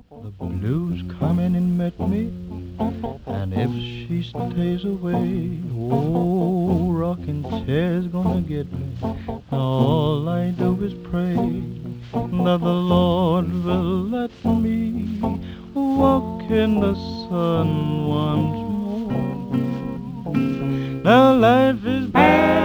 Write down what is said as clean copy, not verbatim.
The blues come in and met me, and if she stays away, oh, rocking chair's gonna get me. All I do is pray that the Lord will let me walk in the sun once more. Now life is bad.